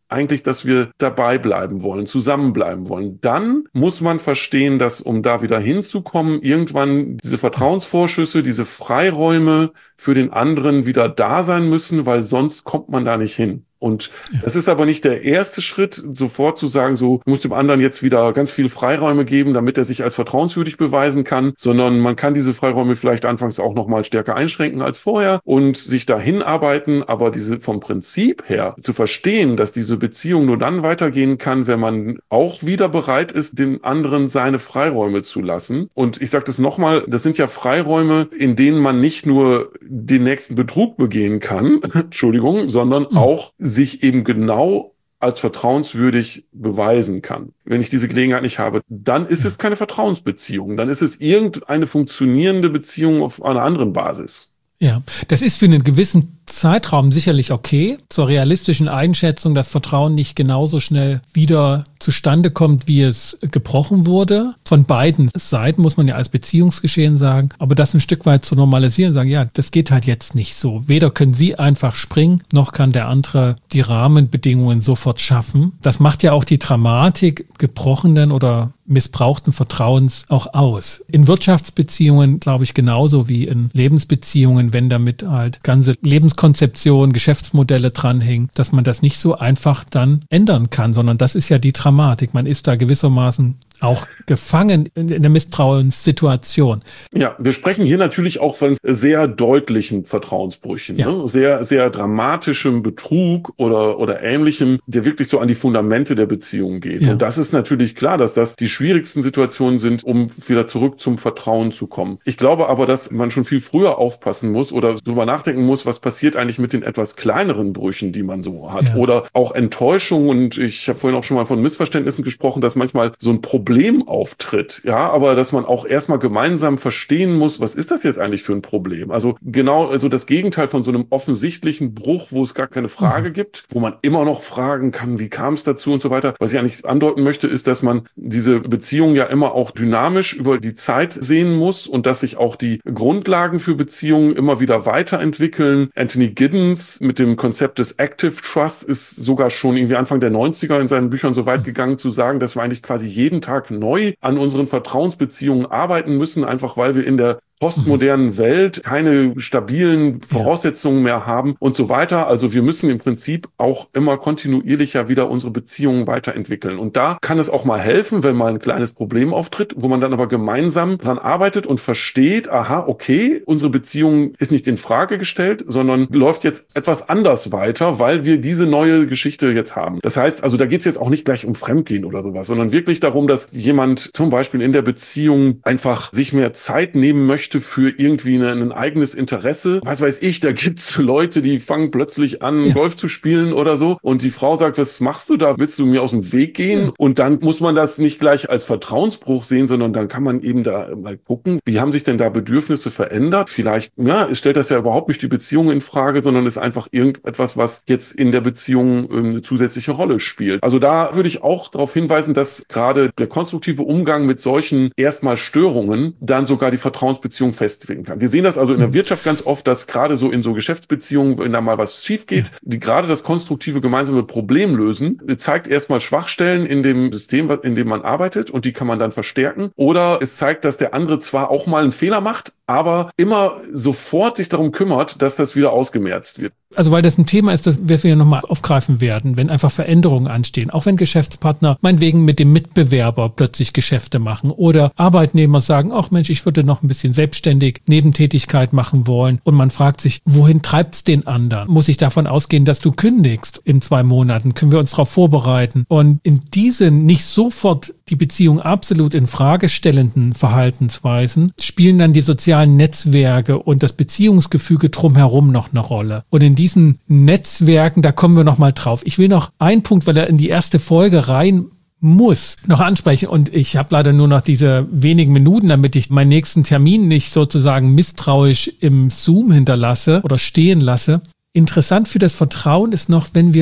eigentlich, dass wir dabei bleiben wollen, zusammenbleiben wollen. Dann muss man verstehen, dass, um da wieder hinzukommen, irgendwann diese Vertrauensvorschüsse, diese Freiräume für den anderen wieder da sein müssen, weil sonst kommt man da nicht hin. Und es ist aber nicht der erste Schritt, sofort zu sagen, so, du musst dem anderen jetzt wieder ganz viele Freiräume geben, damit er sich als vertrauenswürdig beweisen kann, sondern man kann diese Freiräume vielleicht anfangs auch noch mal stärker einschränken als vorher und sich dahin arbeiten, aber diese vom Prinzip her zu verstehen, dass diese Beziehung nur dann weitergehen kann, wenn man auch wieder bereit ist, dem anderen seine Freiräume zu lassen. Und ich sage das nochmal, das sind ja Freiräume, in denen man nicht nur den nächsten Betrug begehen kann, Entschuldigung, sondern auch sich eben genau als vertrauenswürdig beweisen kann. Wenn ich diese Gelegenheit nicht habe, dann ist es keine Vertrauensbeziehung. Dann ist es irgendeine funktionierende Beziehung auf einer anderen Basis. Ja, das ist für einen gewissen Zeitraum sicherlich okay. Zur realistischen Einschätzung, dass Vertrauen nicht genauso schnell wieder zustande kommt, wie es gebrochen wurde. Von beiden Seiten muss man ja als Beziehungsgeschehen sagen. Aber das ein Stück weit zu normalisieren, sagen, ja, das geht halt jetzt nicht so. Weder können Sie einfach springen, noch kann der andere die Rahmenbedingungen sofort schaffen. Das macht ja auch die Dramatik gebrochenen oder missbrauchten Vertrauens auch aus. In Wirtschaftsbeziehungen, glaube ich, genauso wie in Lebensbeziehungen, wenn damit halt ganze Lebenskonzeption, Geschäftsmodelle dranhängen, dass man das nicht so einfach dann ändern kann, sondern das ist ja die Dramatik. Man ist da gewissermaßen auch gefangen in der Misstrauenssituation. Ja, wir sprechen hier natürlich auch von sehr deutlichen Vertrauensbrüchen, ne? Sehr, sehr dramatischem Betrug oder Ähnlichem, der wirklich so an die Fundamente der Beziehung geht. Ja. Und das ist natürlich klar, dass das die schwierigsten Situationen sind, um wieder zurück zum Vertrauen zu kommen. Ich glaube aber, dass man schon viel früher aufpassen muss oder darüber nachdenken muss, was passiert eigentlich mit den etwas kleineren Brüchen, die man so hat. Ja. Oder auch Enttäuschung. Und ich habe vorhin auch schon mal von Missverständnissen gesprochen, dass manchmal so ein Problem auftritt, ja, aber dass man auch erstmal gemeinsam verstehen muss, was ist das jetzt eigentlich für ein Problem? Also genau, also das Gegenteil von so einem offensichtlichen Bruch, wo es gar keine Frage gibt, wo man immer noch fragen kann, wie kam es dazu und so weiter. Was ich eigentlich andeuten möchte, ist, dass man diese Beziehung ja immer auch dynamisch über die Zeit sehen muss und dass sich auch die Grundlagen für Beziehungen immer wieder weiterentwickeln. Anthony Giddens mit dem Konzept des Active Trust ist sogar schon irgendwie Anfang der 90er in seinen Büchern so weit gegangen zu sagen, dass wir eigentlich quasi jeden Tag neu an unseren Vertrauensbeziehungen arbeiten müssen, einfach weil wir in der postmodernen Welt keine stabilen Voraussetzungen mehr haben und so weiter. Also wir müssen im Prinzip auch immer kontinuierlicher wieder unsere Beziehungen weiterentwickeln. Und da kann es auch mal helfen, wenn mal ein kleines Problem auftritt, wo man dann aber gemeinsam dran arbeitet und versteht, aha, okay, unsere Beziehung ist nicht in Frage gestellt, sondern läuft jetzt etwas anders weiter, weil wir diese neue Geschichte jetzt haben. Das heißt, also da geht es jetzt auch nicht gleich um Fremdgehen oder sowas, sondern wirklich darum, dass jemand zum Beispiel in der Beziehung einfach sich mehr Zeit nehmen möchte für irgendwie ein eigenes Interesse. Was weiß ich, da gibt's Leute, die fangen plötzlich an, Golf zu spielen oder so. Und die Frau sagt, was machst du da? Willst du mir aus dem Weg gehen? Und dann muss man das nicht gleich als Vertrauensbruch sehen, sondern dann kann man eben da mal gucken, wie haben sich denn da Bedürfnisse verändert? Vielleicht, ja, es stellt das ja überhaupt nicht die Beziehung in Frage, sondern ist einfach irgendetwas, was jetzt in der Beziehung eine zusätzliche Rolle spielt. Also da würde ich auch darauf hinweisen, dass gerade der konstruktive Umgang mit solchen erstmal Störungen dann sogar die Vertrauensbeziehung festlegen kann. Wir sehen das also in der Wirtschaft ganz oft, dass gerade so in so Geschäftsbeziehungen, wenn da mal was schief geht, die gerade das konstruktive gemeinsame Problem lösen, zeigt erstmal Schwachstellen in dem System, in dem man arbeitet und die kann man dann verstärken. Oder es zeigt, dass der andere zwar auch mal einen Fehler macht, aber immer sofort sich darum kümmert, dass das wieder ausgemerzt wird. Also weil das ein Thema ist, das wir ja nochmal aufgreifen werden, wenn einfach Veränderungen anstehen. Auch wenn Geschäftspartner meinetwegen mit dem Mitbewerber plötzlich Geschäfte machen oder Arbeitnehmer sagen, ach Mensch, ich würde noch ein bisschen selbstständig Nebentätigkeit machen wollen. Und man fragt sich, wohin treibt's den anderen? Muss ich davon ausgehen, dass du kündigst in 2 Monaten? Können wir uns darauf vorbereiten? Und in diese nicht sofort die Beziehung absolut in Frage stellenden Verhaltensweisen spielen dann die sozialen Netzwerke und das Beziehungsgefüge drumherum noch eine Rolle. Und in diesen Netzwerken, da kommen wir noch mal drauf. Ich will noch einen Punkt, weil er in die erste Folge rein muss, noch ansprechen. Und ich habe leider nur noch diese wenigen Minuten, damit ich meinen nächsten Termin nicht sozusagen misstrauisch im Zoom hinterlasse oder stehen lasse. Interessant für das Vertrauen ist noch, wenn wir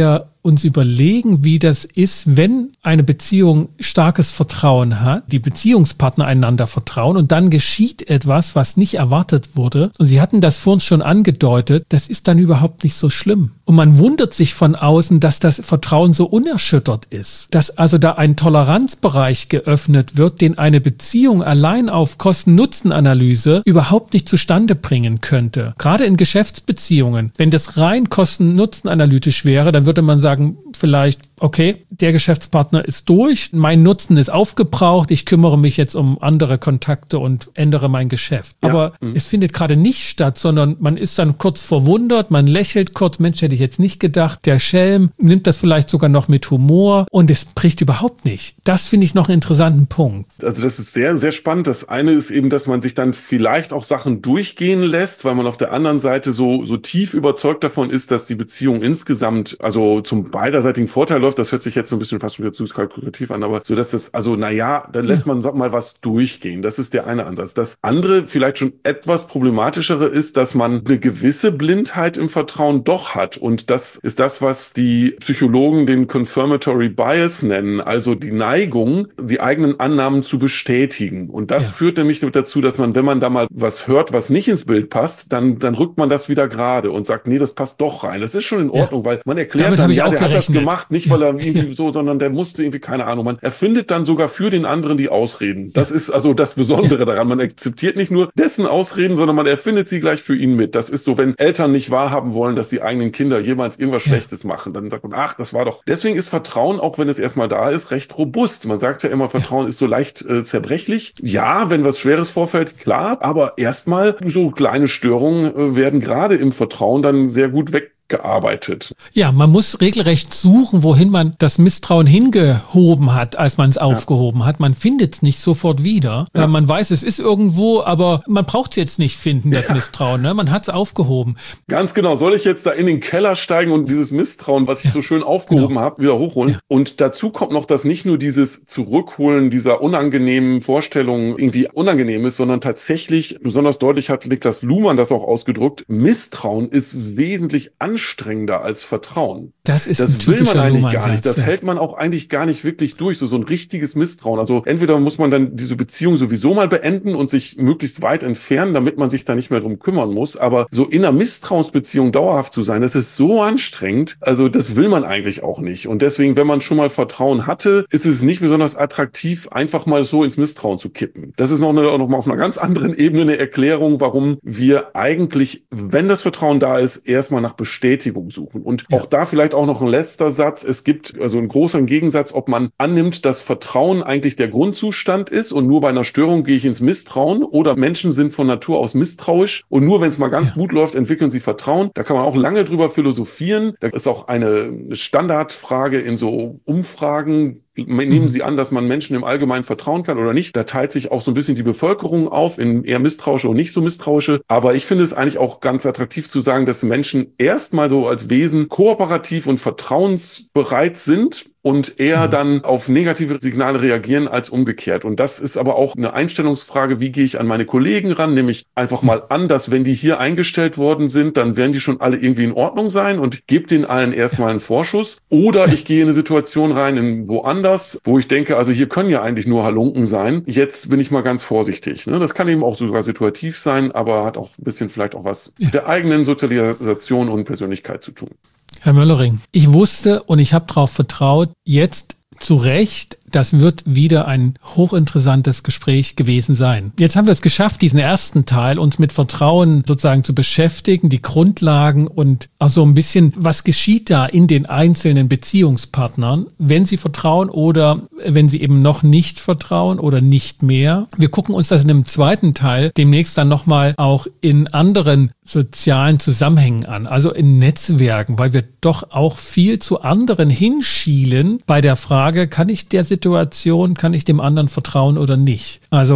uns überlegen, wie das ist, wenn eine Beziehung starkes Vertrauen hat, die Beziehungspartner einander vertrauen und dann geschieht etwas, was nicht erwartet wurde. Und Sie hatten das vorhin schon angedeutet, das ist dann überhaupt nicht so schlimm. Und man wundert sich von außen, dass das Vertrauen so unerschüttert ist. Dass also da ein Toleranzbereich geöffnet wird, den eine Beziehung allein auf Kosten-Nutzen-Analyse überhaupt nicht zustande bringen könnte. Gerade in Geschäftsbeziehungen. Wenn das rein Kosten-Nutzen-analytisch wäre, dann würde man sagen, vielleicht, okay, der Geschäftspartner ist durch, mein Nutzen ist aufgebraucht, ich kümmere mich jetzt um andere Kontakte und ändere mein Geschäft. Ja. Aber es findet gerade nicht statt, sondern man ist dann kurz verwundert, man lächelt kurz, Mensch, hätte ich jetzt nicht gedacht, der Schelm nimmt das vielleicht sogar noch mit Humor und es bricht überhaupt nicht. Das finde ich noch einen interessanten Punkt. Also das ist sehr, sehr spannend. Das eine ist eben, dass man sich dann vielleicht auch Sachen durchgehen lässt, weil man auf der anderen Seite so tief überzeugt davon ist, dass die Beziehung insgesamt also zum beiderseitigen Vorteil läuft. Das hört sich jetzt so ein bisschen fast wieder zu kalkulativ an, aber so, dass das, also naja, dann lässt man mal was durchgehen. Das ist der eine Ansatz. Das andere, vielleicht schon etwas problematischere ist, dass man eine gewisse Blindheit im Vertrauen doch hat. Und das ist das, was die Psychologen den Confirmatory Bias nennen, also die Neigung, die eigenen Annahmen zu bestätigen. Und das führt nämlich dazu, dass man, wenn man da mal was hört, was nicht ins Bild passt, dann rückt man das wieder gerade und sagt, nee, das passt doch rein. Das ist schon in Ordnung, weil man erklärt dann, ja, der hat das gemacht, nicht weil er irgendwie so, sondern der musste irgendwie, keine Ahnung. Man erfindet dann sogar für den anderen die Ausreden. Das ist also das Besondere daran. Man akzeptiert nicht nur dessen Ausreden, sondern man erfindet sie gleich für ihn mit. Das ist so, wenn Eltern nicht wahrhaben wollen, dass die eigenen Kinder jemals irgendwas Schlechtes machen, dann sagt man, ach, das war doch. Deswegen ist Vertrauen, auch wenn es erstmal da ist, recht robust. Man sagt ja immer, Vertrauen ist so leicht zerbrechlich. Ja, wenn was Schweres vorfällt, klar, aber erstmal so kleine Störungen werden gerade im Vertrauen dann sehr gut weggearbeitet. Ja, man muss regelrecht suchen, wohin man das Misstrauen hingehoben hat, als man es aufgehoben hat. Man findet es nicht sofort wieder. Ja. Man weiß, es ist irgendwo, aber man braucht es jetzt nicht finden, das Misstrauen. Ne? Man hat es aufgehoben. Ganz genau. Soll ich jetzt da in den Keller steigen und dieses Misstrauen, was ich so schön aufgehoben habe, wieder hochholen? Ja. Und dazu kommt noch, dass nicht nur dieses Zurückholen dieser unangenehmen Vorstellungen irgendwie unangenehm ist, sondern tatsächlich, besonders deutlich hat Niklas Luhmann das auch ausgedrückt, Misstrauen ist wesentlich anstrengender als Vertrauen. Das will man eigentlich gar nicht. Das hält man auch eigentlich gar nicht wirklich durch. So ein richtiges Misstrauen. Also entweder muss man dann diese Beziehung sowieso mal beenden und sich möglichst weit entfernen, damit man sich da nicht mehr drum kümmern muss. Aber so in einer Misstrauensbeziehung dauerhaft zu sein, das ist so anstrengend. Also das will man eigentlich auch nicht. Und deswegen, wenn man schon mal Vertrauen hatte, ist es nicht besonders attraktiv, einfach mal so ins Misstrauen zu kippen. Das ist noch mal auf einer ganz anderen Ebene eine Erklärung, warum wir eigentlich, wenn das Vertrauen da ist, erstmal nach Bestätigung suchen. Und auch da vielleicht auch noch ein letzter Satz. Es gibt also einen großen Gegensatz, ob man annimmt, dass Vertrauen eigentlich der Grundzustand ist und nur bei einer Störung gehe ich ins Misstrauen, oder Menschen sind von Natur aus misstrauisch und nur wenn es mal ganz gut läuft, entwickeln sie Vertrauen. Da kann man auch lange drüber philosophieren. Da ist auch eine Standardfrage in so Umfragen. Nehmen Sie an, dass man Menschen im Allgemeinen vertrauen kann oder nicht? Da teilt sich auch so ein bisschen die Bevölkerung auf in eher misstrauische und nicht so misstrauische. Aber ich finde es eigentlich auch ganz attraktiv zu sagen, dass Menschen erstmal so als Wesen kooperativ und vertrauensbereit sind und eher dann auf negative Signale reagieren als umgekehrt. Und das ist aber auch eine Einstellungsfrage, wie gehe ich an meine Kollegen ran? Nehme ich einfach mal an, dass wenn die hier eingestellt worden sind, dann werden die schon alle irgendwie in Ordnung sein und gebe denen allen erstmal einen Vorschuss. Oder ich gehe in eine Situation rein, in woanders, wo ich denke, also hier können ja eigentlich nur Halunken sein. Jetzt bin ich mal ganz vorsichtig. Das kann eben auch sogar situativ sein, aber hat auch ein bisschen vielleicht auch was mit der eigenen Sozialisation und Persönlichkeit zu tun. Herr Möllering, ich wusste und ich habe darauf vertraut, jetzt zu Recht, das wird wieder ein hochinteressantes Gespräch gewesen sein. Jetzt haben wir es geschafft, diesen ersten Teil uns mit Vertrauen sozusagen zu beschäftigen, die Grundlagen und auch so ein bisschen, was geschieht da in den einzelnen Beziehungspartnern, wenn sie vertrauen oder wenn sie eben noch nicht vertrauen oder nicht mehr. Wir gucken uns das in einem zweiten Teil demnächst dann nochmal auch in anderen sozialen Zusammenhängen an, also in Netzwerken, weil wir doch auch viel zu anderen hinschielen bei der Frage, kann ich der Situation, kann ich dem anderen vertrauen oder nicht? Also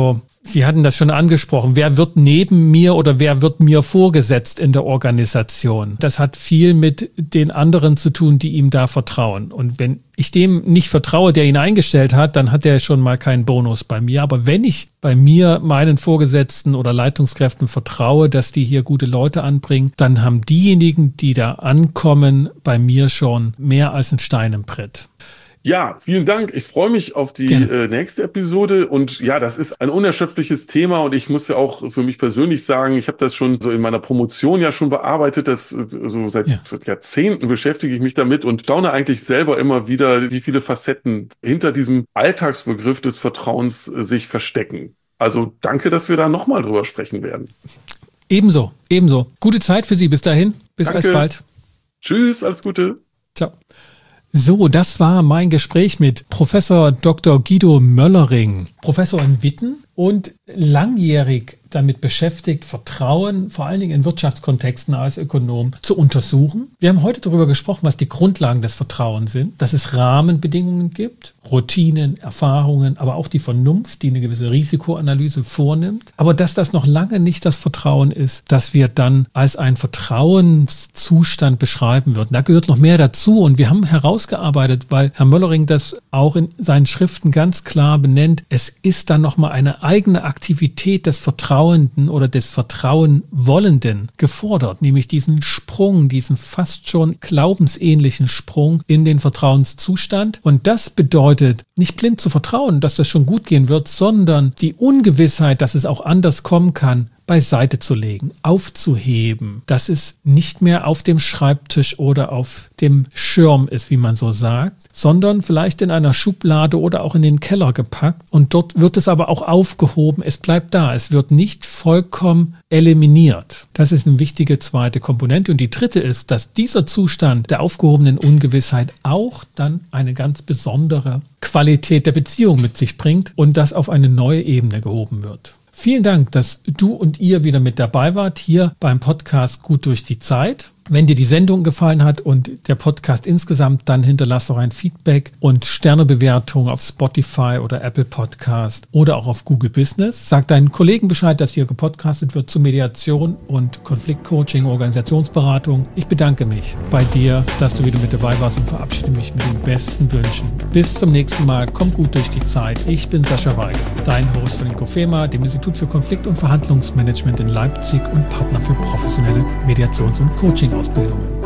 Sie hatten das schon angesprochen. Wer wird neben mir oder wer wird mir vorgesetzt in der Organisation? Das hat viel mit den anderen zu tun, die ihm da vertrauen. Und wenn ich dem nicht vertraue, der ihn eingestellt hat, dann hat er schon mal keinen Bonus bei mir. Aber wenn ich bei mir meinen Vorgesetzten oder Leitungskräften vertraue, dass die hier gute Leute anbringen, dann haben diejenigen, die da ankommen, bei mir schon mehr als einen Stein im Brett. Ja, vielen Dank. Ich freue mich auf die nächste Episode. Und ja, das ist ein unerschöpfliches Thema. Und ich muss ja auch für mich persönlich sagen, ich habe das schon so in meiner Promotion ja schon bearbeitet. Das so seit Jahrzehnten beschäftige ich mich damit und staune eigentlich selber immer wieder, wie viele Facetten hinter diesem Alltagsbegriff des Vertrauens sich verstecken. Also danke, dass wir da nochmal drüber sprechen werden. Ebenso. Gute Zeit für Sie bis dahin. Bis alsbald. Tschüss, alles Gute. Ciao. So, das war mein Gespräch mit Professor Dr. Guido Möllering, Professor in Witten und langjährig damit beschäftigt, Vertrauen, vor allen Dingen in Wirtschaftskontexten als Ökonom, zu untersuchen. Wir haben heute darüber gesprochen, was die Grundlagen des Vertrauens sind, dass es Rahmenbedingungen gibt, Routinen, Erfahrungen, aber auch die Vernunft, die eine gewisse Risikoanalyse vornimmt. Aber dass das noch lange nicht das Vertrauen ist, das wir dann als einen Vertrauenszustand beschreiben würden. Da gehört noch mehr dazu und wir haben herausgearbeitet, weil Herr Möllering das auch in seinen Schriften ganz klar benennt, es ist dann nochmal eine eigene Aktivität des Vertrauenden oder des Vertrauenwollenden gefordert, nämlich diesen Sprung, diesen fast schon glaubensähnlichen Sprung in den Vertrauenszustand. Und das bedeutet, nicht blind zu vertrauen, dass das schon gut gehen wird, sondern die Ungewissheit, dass es auch anders kommen kann, beiseite zu legen, aufzuheben, dass es nicht mehr auf dem Schreibtisch oder auf dem Schirm ist, wie man so sagt, sondern vielleicht in einer Schublade oder auch in den Keller gepackt und dort wird es aber auch aufgehoben, es bleibt da, es wird nicht vollkommen eliminiert. Das ist eine wichtige zweite Komponente und die dritte ist, dass dieser Zustand der aufgehobenen Ungewissheit auch dann eine ganz besondere Qualität der Beziehung mit sich bringt und das auf eine neue Ebene gehoben wird. Vielen Dank, dass du und ihr wieder mit dabei wart hier beim Podcast Gut durch die Zeit. Wenn dir die Sendung gefallen hat und der Podcast insgesamt, dann hinterlass doch ein Feedback und Sternebewertung auf Spotify oder Apple Podcast oder auch auf Google Business. Sag deinen Kollegen Bescheid, dass hier gepodcastet wird zu Mediation und Konfliktcoaching, Organisationsberatung. Ich bedanke mich bei dir, dass du wieder mit dabei warst und verabschiede mich mit den besten Wünschen. Bis zum nächsten Mal. Komm gut durch die Zeit. Ich bin Sascha Weige, dein Host von Inkofema, dem Institut für Konflikt- und Verhandlungsmanagement in Leipzig und Partner für professionelle Mediations- und Coaching-Ausbildungen.